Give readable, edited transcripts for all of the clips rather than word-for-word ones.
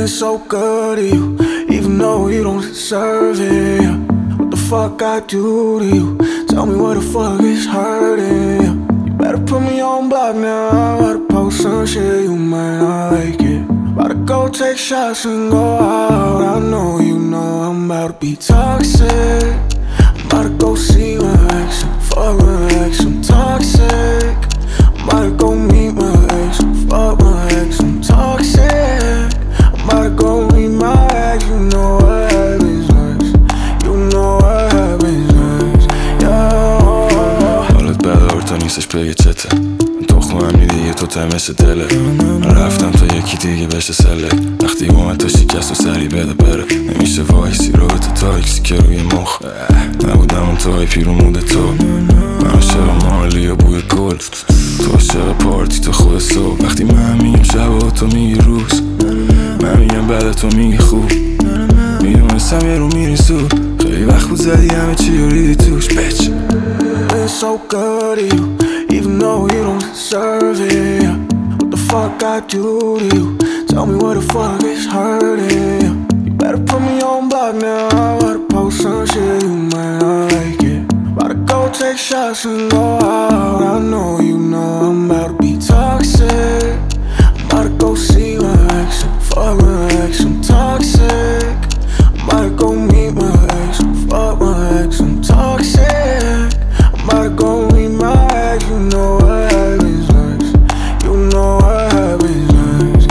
been so good to you, even though you don't deserve it. Yeah. What the fuck I do to you? Tell me what the fuck is hurting. Yeah. You better put me on block now. I'm about to post some shit, you might not like it. About to go take shots and go out. I know you know I'm about to be toxic. I'm about to go see my ex and fuck my ex. I'm toxic. I'm about to go meet my ex and fuck my ex. I'm toxic. I'm about to go meet my ex. You know what happens next. You know what happens next. Yeah. حالت بد آرتا نیستش به چته. من تخمم دیگه تو تمش دله. من رفتم تا یکی دیگه بشه سلک. وقتی اومد تا شکست و سری بده بره. نمیشه وایسی رابطه تاکسی که روی مخ. نبودم اون تای پیرمود تو. من عاشق مالی و بوی گل. تو عاشق پارتی تو خود صبح. وقتی من میگم شب و تو میگی روز. من میگم بعد تو میگی خوب. میدونستم یه رو میری سود. خیلی وقت بود زدی همه چی رو ریدی توش bitch. Been so good to you, even though you don't deserve it. Yeah. What the fuck I do to you? Tell me what the fuck is hurting. Yeah. You better put me on block now. I'm about to post some shit, you might not like it. About to go take shots and go out. I know you know I'm about to be toxic. I'm about to go see my ex and fuck my ex. I'm toxic. I'm about to go meet my ex and fuck my ex. I'm toxic. I'm about to go meet my ex. You know what happens next. You know what happens next.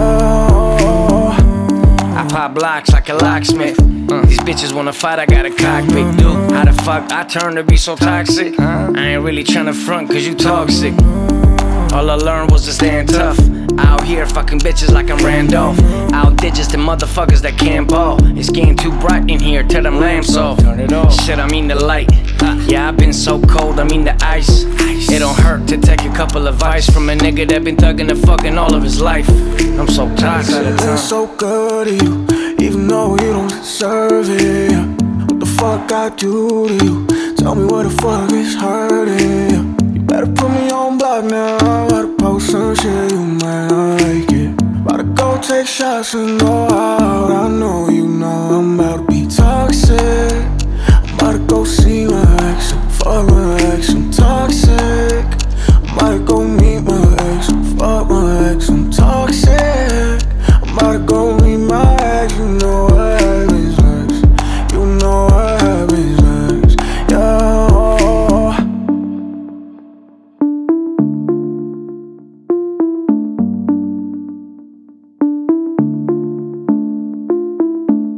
Yeah. I pop blocks like a locksmith. These bitches wanna fight, I got a cockpit. Dude, how the fuck I turn to be so toxic? I ain't really tryna front cause you toxic. All I learned was to stand tough. Out here fucking bitches like I'm Randolph. Out digits the motherfuckers that can't ball. It's getting too bright in here, tell them lamps off. Turn it off. Shit, I mean the light. Yeah, I've been so cold, I mean the ice. It don't hurt to take a couple of advice from a nigga that been thugging and fucking all of his life. I'm so toxic. Been so good to you, even though you don't deserve it. Yeah. What the fuck I do to you? Tell me what the fuck is hurting. Yeah. You better put me on block now. I'm about to post some shit, you might not like it. About to go take shots and go out. I know you know I'm about to be toxic. I'm about to go see my ex and fuck my ex. I'm toxic. I'm about to go meet my